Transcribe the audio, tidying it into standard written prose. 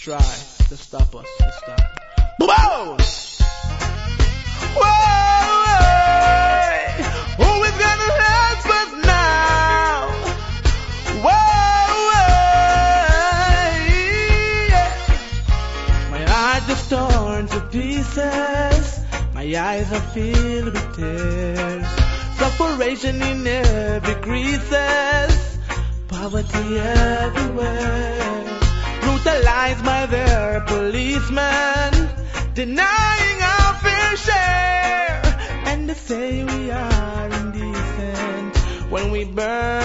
try to stop us this time. Whoa! Whoa! Who is gonna help us now? Whoa! Yeah. My heart is torn to pieces. My eyes are filled with tears. Separation in every creases. Poverty everywhere. Brutalized by their policemen, denying our fair share. And they say we are indecent when we burn